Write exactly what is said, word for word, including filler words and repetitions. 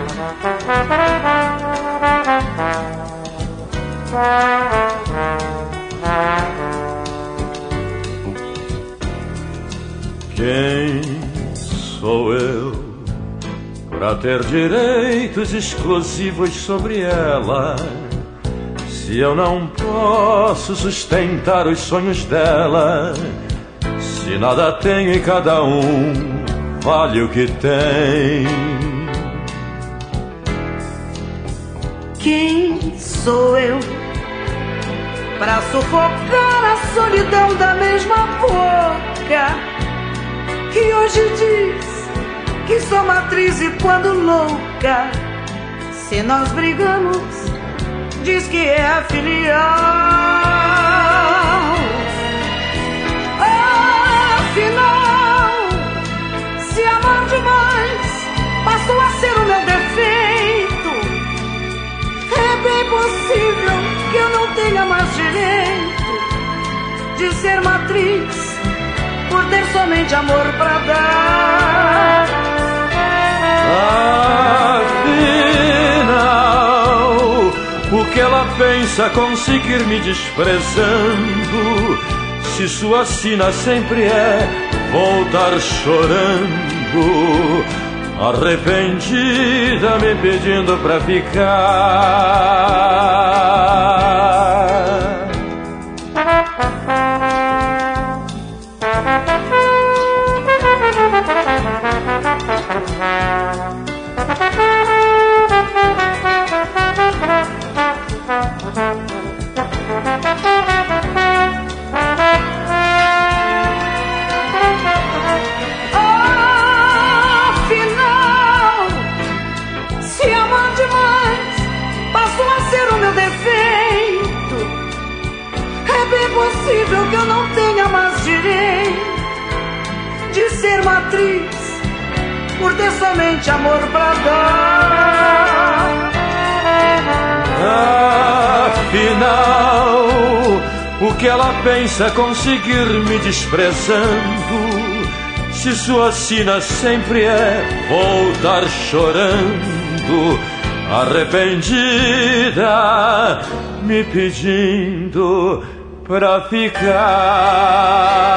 Quem sou eu pra ter direitos exclusivos sobre ela, se eu não posso sustentar os sonhos dela? Se nada tenho e cada um vale o que tem. Quem sou eu pra sufocar a solidão da mesma boca que hoje diz que sou matriz e quando louca, se nós brigamos, diz que é a filial. Afinal, se amar demais passou a ser o meu defeito, é bem possível que eu não tenha mais direito de ser matriz por ter somente amor pra dar. Afinal, o que ela pensa conseguir me desprezando, se sua sina sempre é voltar chorando, arrependida me pedindo pra ficar. Afinal, se amar demais passou a ser o meu defeito, é bem possível que eu não tenha mais direito de ser matriz por ter somente amor pra dar. Afinal, o que ela pensa conseguir me desprezando, se sua sina sempre é voltar chorando, arrependida me pedindo pra ficar.